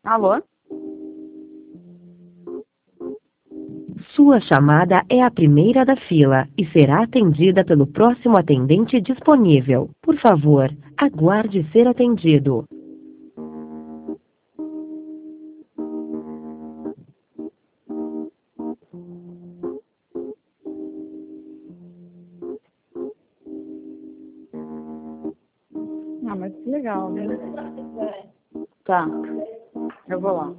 Alô? Sua chamada é a primeira da fila e será atendida pelo próximo atendente disponível. Por favor, aguarde ser atendido. Ah, mas que legal, né? Tá, eu vou lá.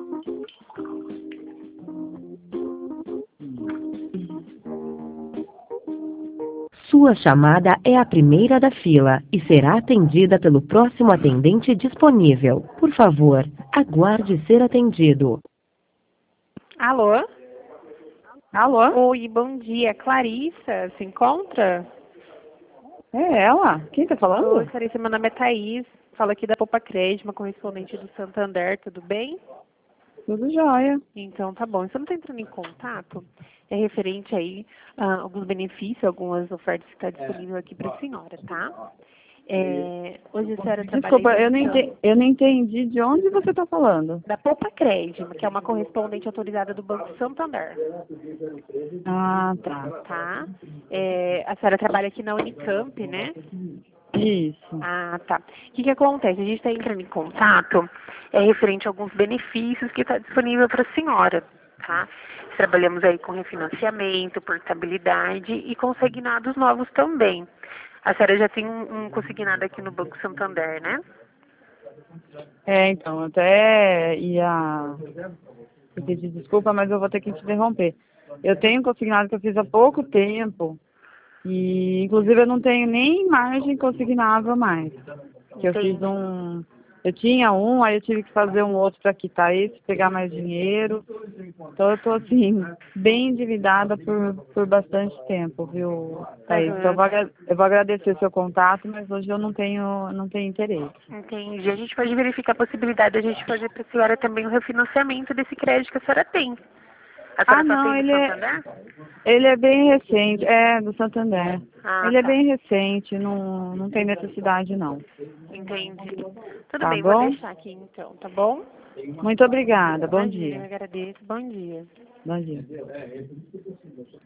Sua chamada é a primeira da fila e será atendida pelo próximo atendente disponível. Por favor, aguarde ser atendido. Alô? Alô? Oi, bom dia. Clarissa, se encontra? É ela? Quem tá Oi, falando? Clarissa, meu nome é Thaís. Falo aqui da Poupa Crédito, uma correspondente do Santander, tudo bem? Tudo jóia. Então, tá bom. Estamos entrando em contato. É referente aí a alguns benefícios, algumas ofertas que está disponível aqui para a senhora, tá? Hoje a senhora trabalha Desculpa, aí eu não entendi de onde você tá falando. da Poupa Crédito, que é uma correspondente autorizada do Banco Santander, Ah, tá. tá? A senhora trabalha aqui na Unicamp, né? Isso. Ah, tá. O que acontece? A gente está entrando em contato referente a alguns benefícios que está disponível para a senhora, tá? Trabalhamos aí com refinanciamento, portabilidade e consignados novos também. A senhora já tem um consignado aqui no Banco Santander, né? Então, eu até ia pedir desculpa, mas eu vou ter que te interromper. Eu tenho um consignado que eu fiz há pouco tempo e, inclusive, eu não tenho nem margem consignável mais. Que eu fiz Entendi. eu tinha um, aí eu tive que fazer um outro para quitar esse, pegar mais dinheiro. Então eu tô assim, bem endividada por bastante tempo, viu, Thaís? Então Aham. eu vou agradecer o seu contato, mas hoje eu não tenho interesse. Entendi. A gente pode verificar a possibilidade de a gente fazer para a senhora também o refinanciamento desse crédito que a senhora tem. A Ah, senhora só não, tem do Santander? ele é bem recente, do Santander. Ah, Ele é tá. bem recente, não tem necessidade não. Entendi. Tudo Tá bem, vou bom? deixar aqui então, tá bom? Muito obrigada, bom Imagina, eu dia. agradeço. Bom dia. Bom dia.